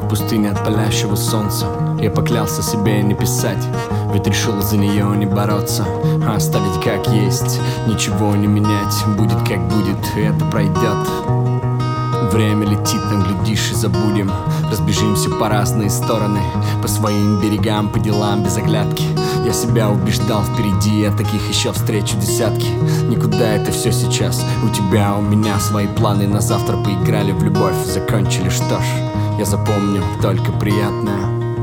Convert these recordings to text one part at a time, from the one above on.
пустыне от палящего солнца. Я поклялся себе не писать, ведь решил за нее не бороться, а оставить как есть, ничего не менять. Будет как будет, и это пройдет. Время летит, нам глядишь и забудем. Разбежимся по разные стороны, по своим берегам, по делам без оглядки. Я себя убеждал впереди, я таких еще встречу десятки. Никуда это все сейчас, у тебя, у меня свои планы. На завтра поиграли в любовь, закончили, что ж, я запомню только приятное.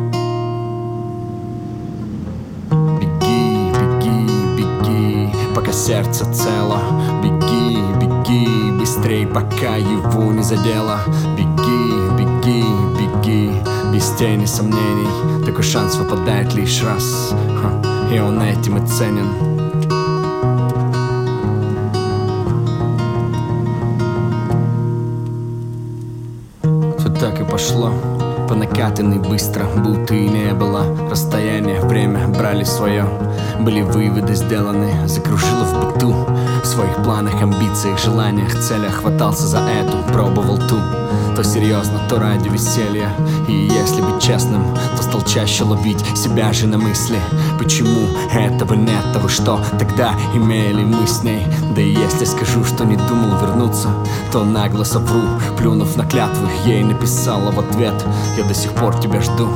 Беги, беги, беги, пока сердце цело. Беги, беги, быстрей, пока его не задело. Беги, беги, беги, без тени сомнений. Такой шанс выпадает лишь раз, и он этим и ценен. Все так и пошло, по накатанной быстро, будто и не было расстояния. Время брали свое, были выводы сделаны. Закружило в быту, в своих планах, амбициях, желаниях, целях. Хватался за эту, пробовал ту, то серьезно, то ради веселья. И если быть честным, то стал чаще ловить себя же на мысли. Почему этого нет, того что тогда имели мы с ней? Да и если скажу, что не думал вернуться, то нагло совру, плюнув на клятву. Ей написала в ответ: я до сих пор тебя жду.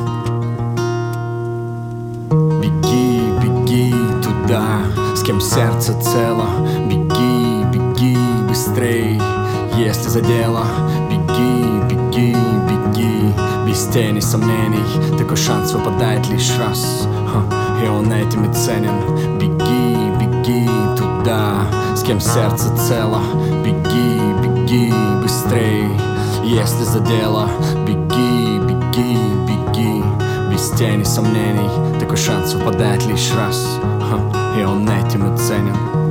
Беги, беги туда, с кем сердце цело. Беги, беги быстрей, если задело. Беги, беги, беги, без тени сомнений. Такой шанс выпадает лишь раз, и он этим и ценен. Беги, беги туда, с кем сердце цело. Беги, беги быстрей, если задело. Беги, беги, беги, без тени сомнений. Такой шанс выпадает лишь раз, и он этим и ценен.